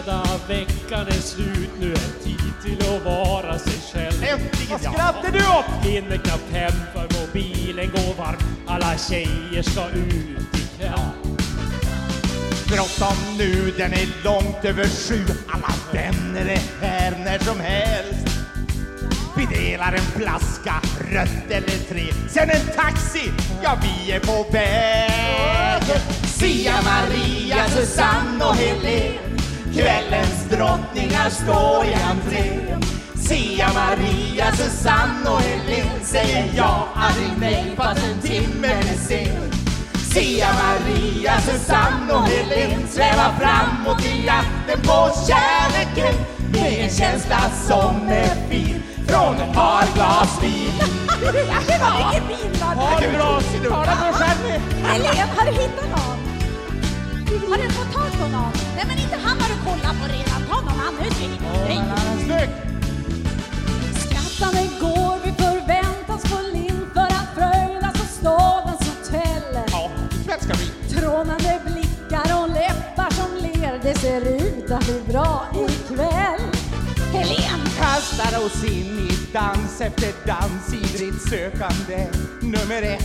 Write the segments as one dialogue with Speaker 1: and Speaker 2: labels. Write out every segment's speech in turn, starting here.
Speaker 1: röda veckan är slut. Nu är tid till att vara sig själv.
Speaker 2: Äntligen!
Speaker 3: Vad skrattar du åt?
Speaker 1: Hinner knappt hem för mobilen går varm. Alla tjejer ska ut ikväll.
Speaker 2: Bråttom nu, den är långt över 7. Alla vänner är här när som helst. Vi delar en flaska, rött eller 3. Sen en taxi, ja vi är på väg. Sia, Maria, Susanne och Helen, kvällens drottningar står i entrén. Sia, Maria, Susanne och Helen, säger ja, aldrig nej fast en timme är sen. Sia, Maria, Susanne och Helen svävar framåt i jakten på kärleken med en känsla som är fin från ett par glas vin.
Speaker 4: Det var ingen bil, va?
Speaker 3: Har du bra sitt? Tala för själv.
Speaker 4: Helen, har du hittat någon? Har du fått tag på någon? Nej, men inte han har du kollat på redan. Ta någon annan utvik.
Speaker 3: Snyggt!
Speaker 4: Skattande går vi förväntansfull in för att fröjdas på stadens hotell.
Speaker 2: Ja, ikväll ska vi.
Speaker 4: Trånande blickar och läppar som ler. Det ser ut att bli bra ikväll. Helen!
Speaker 2: Kastar oss in i dans efter dans, ivrigt sökande nummer 1.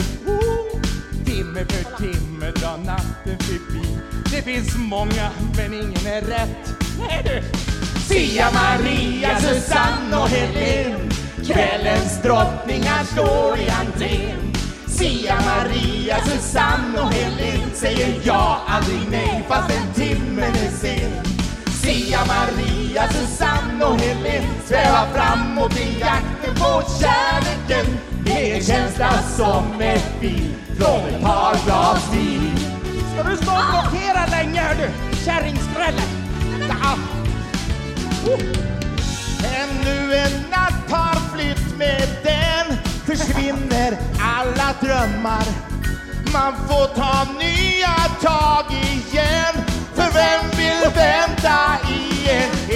Speaker 2: Timme för timme drar natten förbi. Det finns många men ingen är rätt. Sia, Maria, Susanne och Helen, kvällens drottningar står i entrén. Sia, Maria, Susanne och Helen, säger ja, aldrig nej fast en timme är sen. Sia, Maria, Susanne och Helen svävar framåt i jakten på kärleken med en känsla som är fin från ett par glas vin.
Speaker 3: Ska du stå och blockera länge, hör du? Kärringskrälle.
Speaker 2: Ja. Ännu en natt har flytt, med den försvinner alla drömmar. Man får ta nya tag igen, för vem vill vänta i en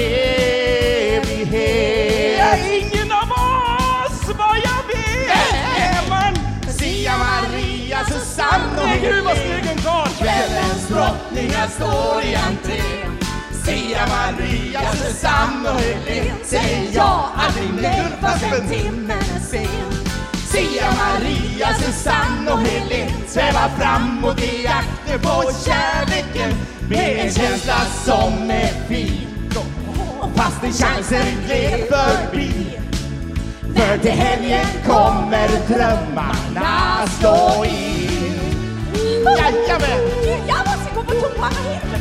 Speaker 2: evighet?
Speaker 3: Ja, ingen av oss, vad jag vet! Men
Speaker 2: Sia, Maria, Susanne och
Speaker 3: gud vad
Speaker 2: Helen,
Speaker 3: snygg en karl!
Speaker 2: kvällens drottningar står i entrén. Sia, Maria, Susanne och Helen, säger ja, aldrig nej fast en timme är sen. Sia, Maria, Susanne och Helen svävar framåt i jakten på kärleken med en känsla som är fin. Fast en chansen gled förbi, för till helgen kommer drömmarna slå in. Jajamän!
Speaker 4: Jag måste gå på toa.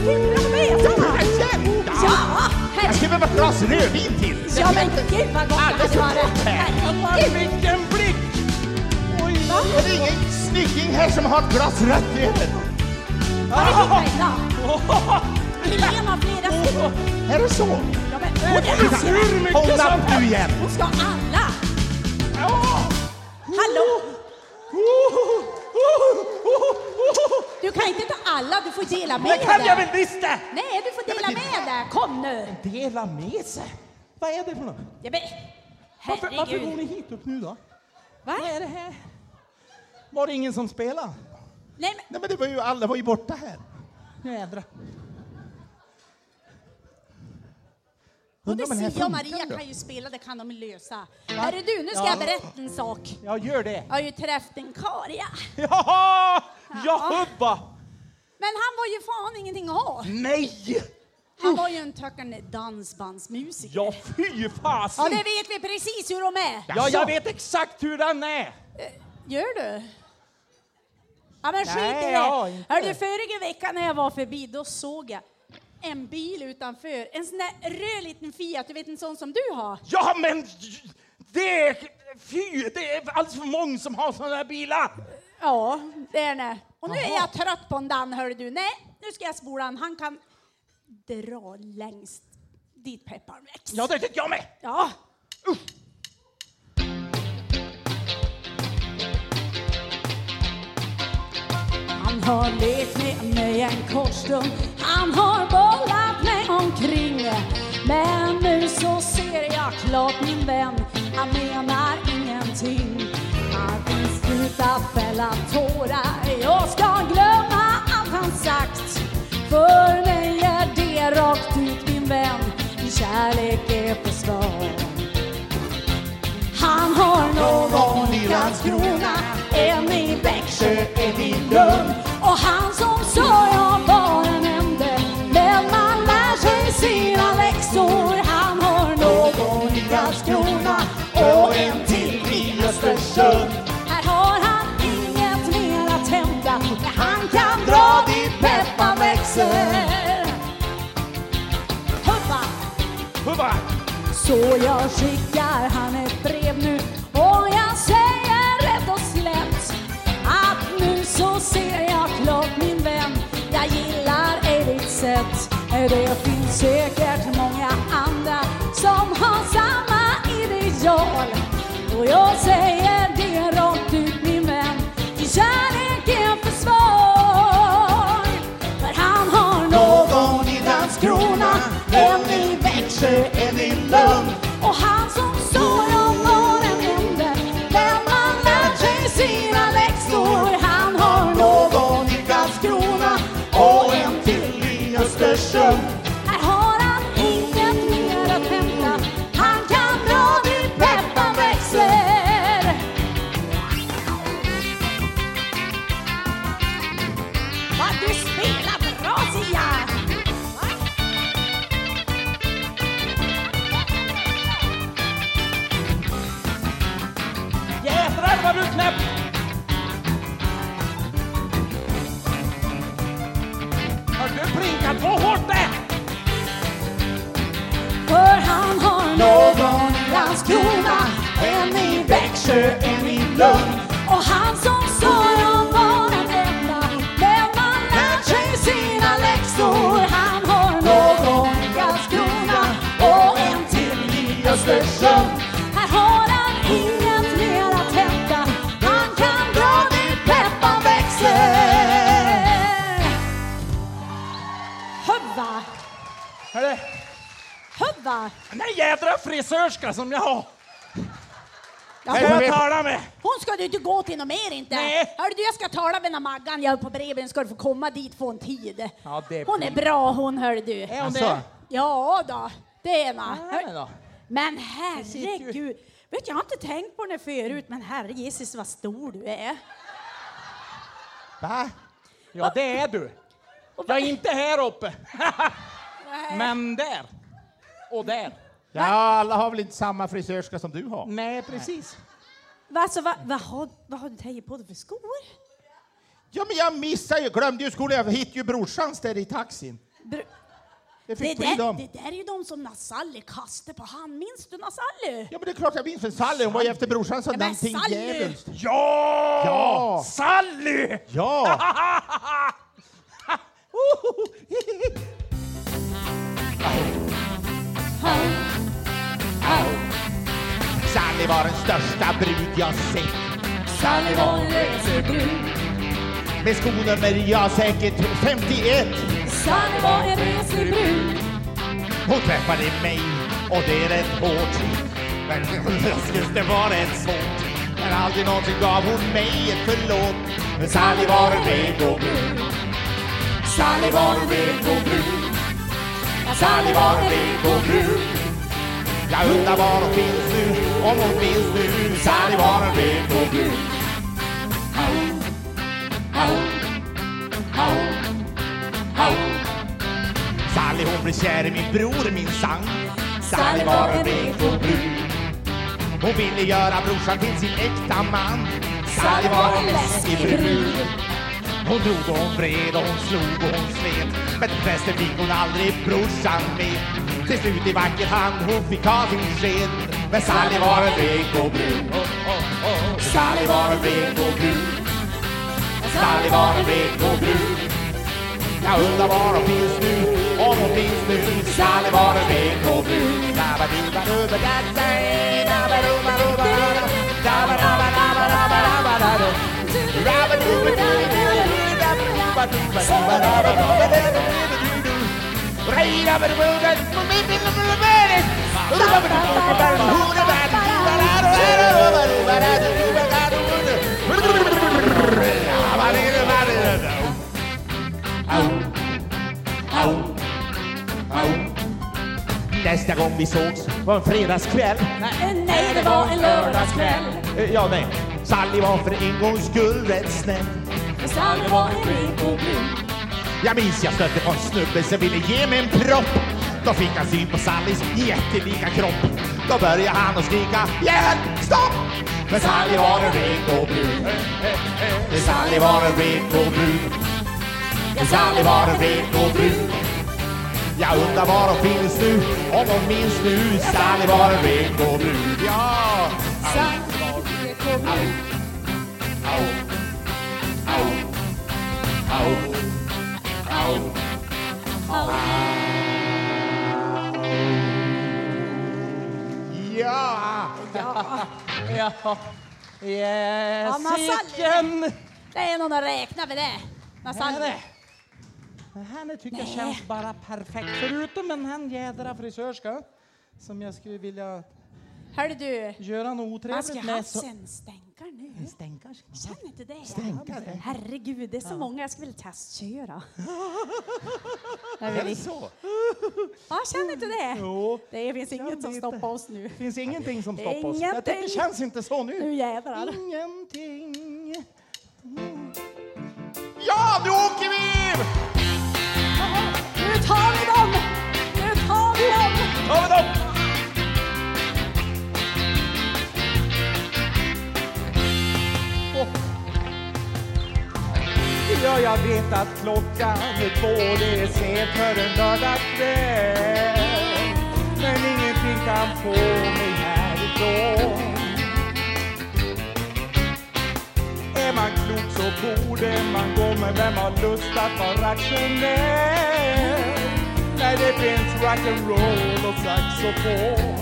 Speaker 4: Ja,
Speaker 2: Jag ska behöva ett glas rödvin till.
Speaker 4: ja, men gud vad gott
Speaker 2: Alldeles
Speaker 4: det var
Speaker 2: för gott här.
Speaker 3: Vilken blick! Oj,
Speaker 2: Är det ingen snygging här som har ett glas rött över?
Speaker 4: Var det ditt idag? Helena har flera stycken.
Speaker 2: Är det så?
Speaker 4: Ja, men
Speaker 3: hur mycket
Speaker 2: Håll
Speaker 3: som
Speaker 2: upp nu igen.
Speaker 4: hon ska ha alla. Hallå? Du kan inte ta alla, du får dela med
Speaker 3: Det kan jag
Speaker 4: dig.
Speaker 3: väl visst det!
Speaker 4: Nej, du får dela med dig. Kom nu.
Speaker 2: Dela med sig. Vad är det för något?
Speaker 4: Ja, men,
Speaker 3: Varför går
Speaker 4: herregud.
Speaker 3: ni hit upp nu då?
Speaker 4: Va?
Speaker 3: Vad är det här? Var det ingen som spelade?
Speaker 4: Nej, men
Speaker 2: Nej, men det var ju, alla var ju borta här.
Speaker 3: Jädra.
Speaker 4: både
Speaker 2: men här
Speaker 4: Sia och
Speaker 2: funkar
Speaker 4: Maria
Speaker 2: det.
Speaker 4: kan ju spela, det kan de lösa. Hörru du, nu ska jag berätta en sak.
Speaker 3: Jag gör det.
Speaker 4: Jag har ju träffat en karl, ja.
Speaker 3: Jaha! Jag hubba!
Speaker 4: Men han var ju fan ingenting att ha.
Speaker 3: Nej!
Speaker 4: Han var ju en töckande dansbandsmusiker.
Speaker 3: Ja, fy fasen!
Speaker 4: Ja, det vet vi precis hur de är.
Speaker 3: Ja, jag vet exakt hur den är.
Speaker 4: Gör du? Ja, men skit
Speaker 3: Nej,
Speaker 4: i det.
Speaker 3: ja, inte.
Speaker 4: Hörru, förra veckan när jag var förbi, då såg jag en bil utanför. En sån där röd liten Fiat, du vet en sån som du har.
Speaker 3: Ja, men det är... Fy, det är alldeles för många som har såna här bilar.
Speaker 4: Ja, det är det. Och nu är jag trött på en Dan, hörru du. Nej, nu ska jag spola han. Han kan dra längst dit pepparn växt.
Speaker 3: Ja, det tycker jag med.
Speaker 4: Ja. Han har lekt med mig en kort stund. Han har bollat mig omkring. Men nu så ser jag klart, min vän, han menar ingenting. Han kan sluta fälla tårar. Jag ska glömma allt han sagt. För mig är det rakt ut kärlek är för svag. Han har någon i Landskrona, en i Växjö, en i Lund. Och han som sa jag var en ände, men man lär sig sina läxor. Han har någon i Landskrona och en till i Östersund. Här har han inget mer att hämta, men han kan dra dit peppan växer. Hubba!
Speaker 3: Hubba!
Speaker 4: Så jag skickar han ett brev nu och jag säger rätt och slätt att nu så ser jag klart min vän, jag gillar ej ditt sätt. Det finns säkert många andra som har samma ideal, och jag säger det rakt ut min vän, din kärlek är för svår. För han har någon i Landskrona, en i Växjö, en i Lund. Och han som sa jag var en ände, men man lär sig sina läxor. Han har någon i Landskrona och en till i Östersund. Här har han inget mer att hämta, han kan dra dit peppan växer. Vad du spelar bra, Sia!
Speaker 3: Jädrar vad du knäpp! Har du plinkat på hårt det?
Speaker 4: För han har någon i Landskrona, en i Växjö, en i Lund. Och han som sa jag var en enda, men man lär sig sina läxor. Han har någon i Landskrona och en till i Östersund. Här har han inget mer att hämta, han kan dra dit peppan växer. Hubba!
Speaker 3: Hörru,
Speaker 4: Hubba!
Speaker 3: den där jädra frisörska som jag har.
Speaker 4: Ja,
Speaker 3: Ska jag tala med?
Speaker 4: hon ska du inte gå till något mer inte.
Speaker 3: Nej.
Speaker 4: Hörru du, jag ska tala med Maggan, jag är på breven, ska du få komma dit få en tid.
Speaker 3: Ja, det
Speaker 4: Hon är bra hon, hörru du.
Speaker 3: Är hon
Speaker 2: Alltså.
Speaker 3: det?
Speaker 4: Ja då, det är man.
Speaker 3: Nej då.
Speaker 4: Men
Speaker 3: sitter ju-
Speaker 4: herregud, vet jag har inte tänkt på det förut, men herre Jesus vad stor du är.
Speaker 2: Va?
Speaker 3: Ja, det är du. Jag är inte här uppe. Men där. Och där.
Speaker 2: Ja, alla har väl inte samma frisörska som du har?
Speaker 3: Nej, precis.
Speaker 4: Alltså, vad har du tagit på dig för skor?
Speaker 2: Ja, men jag missade ju, glömde ju skolan. Jag hittade ju brorsans där i taxin.
Speaker 4: Br-
Speaker 2: Jag
Speaker 4: Det
Speaker 2: fick bli dem.
Speaker 4: där är ju de som Nasalli kastade på han. Minns du Nasalli?
Speaker 2: Ja, men det är klart jag minns för Sally. Hon var ju efter brorsan så
Speaker 4: Ja, men
Speaker 2: någonting
Speaker 4: Sally!
Speaker 2: djävulskt.
Speaker 3: Ja!
Speaker 2: Ja!
Speaker 3: Sally!
Speaker 2: Ja! Sally var den största brud jag sett.
Speaker 4: Sally var en resebrud.
Speaker 2: Med skonummer jag säkert 51.
Speaker 4: Sally var en resebrud.
Speaker 2: Hon träffade mig och det är rätt hårt. Men just det var rätt svårt. Men aldrig någonsin gav hon mig ett förlåt. Men Sally var en regobrud. Sally var en regobrud. Sally var en regobrud. Jag undrar var hon finns nu, om hon finns nu. Sally var en regobrud. Sally hon blev kär i min bror, min sang. Sally var en regobrud. Hon ville göra brorsan till sin äkta man. Sally var en läskig brud. Hon drog och hon vred och hon slog och hon slet. Men förresten fick hon aldrig brorsan med. Till slut i vacker hand hon fick ha sin sked. Men Sally var en regobrud. Sally var en regobrud. Sally var en regobrud. Jag undrar var hon finns nu, om hon finns nu. Sally var en regobrud. Nästa gång vi sågs var en fredagskväll.
Speaker 4: Nej, det var en lördagskväll.
Speaker 2: Ja, nej. Sally var för en gångs skull rätt snäll.
Speaker 4: Sally var en rik och brun.
Speaker 2: Jag minns jag stötte på en snubbe som ville ge mig en propp. Då fick han syn på Sallys jättelika kropp. Då började han att skrika, hjälp, stopp! Men Sally var en rik och brun. Sally var en rik och brun. Sally var en rik och brun. Jag undrar var de finns nu, om de minns nu. Sally var en rik och brun. Ja!
Speaker 4: Sally var en rik och brun.
Speaker 2: Au, au, au, au, au. Ja!
Speaker 3: Ja.
Speaker 4: Sally. Det är någon att räkna med det. Sally.
Speaker 3: Det här tycker jag känns bara perfekt. Förutom en här jädra frisörska som jag skulle vilja
Speaker 4: Hörde du?
Speaker 3: göra något otrevligt med.
Speaker 4: Man ska ha en stänkare nu.
Speaker 3: En stänkare?
Speaker 4: Känner inte det?
Speaker 3: Stänkare?
Speaker 4: Herregud, det är så många jag skulle vilja testköra.
Speaker 2: Är det så?
Speaker 4: Ja, känner inte det?
Speaker 3: Jo.
Speaker 4: Det finns inget som stoppar oss nu.
Speaker 3: Det finns ingenting som stoppar oss.
Speaker 4: Ingenting.
Speaker 3: Jag tycker det känns inte så nu.
Speaker 4: Nu jädrar.
Speaker 3: Ingenting.
Speaker 2: Ja, nu åker vi!
Speaker 4: Nu tar vi dem! Nu tar vi dem!
Speaker 2: Tar vi dem!
Speaker 3: Ja, jag vet att klockan är 2, det är sent för en lördagskväll. Men ingenting kan få mig härifrån. Är man klok så borde man gå, med vem har lust att vara rationell? När det finns rock'n'roll och saxofon.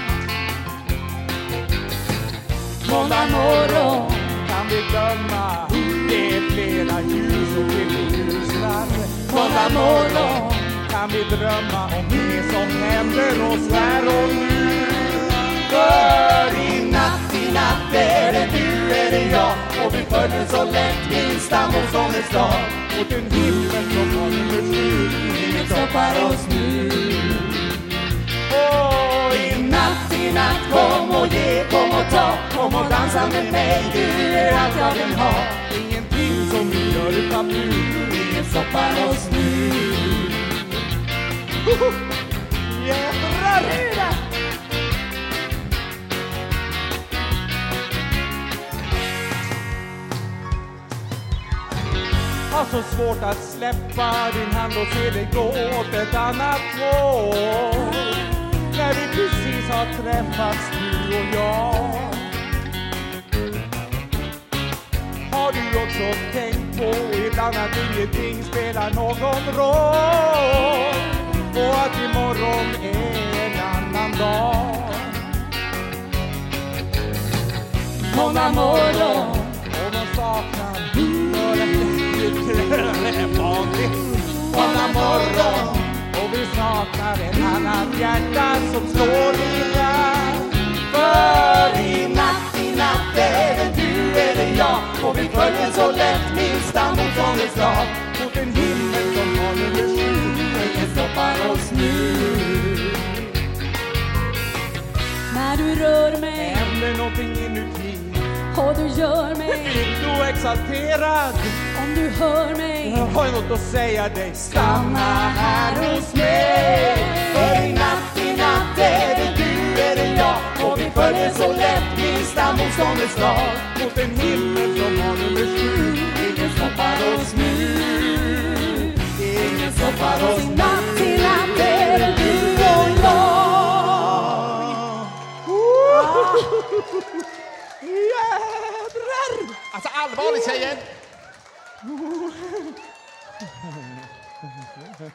Speaker 3: Måndag morgon kan vi glömma, det är flera ljus och det ljusnar. Måndag morgon kan vi drömma om det som händer oss här och nu. För i natt är det du, är det jag, och vi följer så lätt minsta motståndets dag. Mot en himmel som har nummer 7, inget stoppar oss nu. Och i natt, kom och ge, kom och ta, kom och dansa med mig, du är allt jag vill ha. Ingenting som vi gör utan nu, inget stoppar oss nu. Jädrar! Har så svårt att släppa din hand och se dig gå åt ett annat håll. När vi precis har träffats, du och jag. Har du också tänkt på ibland att ingenting spelar någon roll? Och att imorgon är en annan dag. Måndag morgon och man saknar måndag morgon och vi saknar en annan hjärta som slår lika. För i natt är det du, är det jag, och vi följer så lätt minsta motståndets lag. Mot en himmel som har nummer 7, ingen stoppar oss nu.
Speaker 4: När du rör mig
Speaker 3: händer någonting inuti,
Speaker 4: och du gör mig
Speaker 3: vill du exalterad.
Speaker 4: Om du hör mig,
Speaker 3: jag har något att säga dig, stanna här hos mig. För i natt är det du, är det jag, och vi följer så lätt minsta motståndets lag. Mot en himmel som har nummer 7, ingen stoppar oss nu. Ingen stoppar oss nu.
Speaker 4: natt är det du och jag.
Speaker 3: Jädrar!
Speaker 2: Alltså allvarligt tjejer!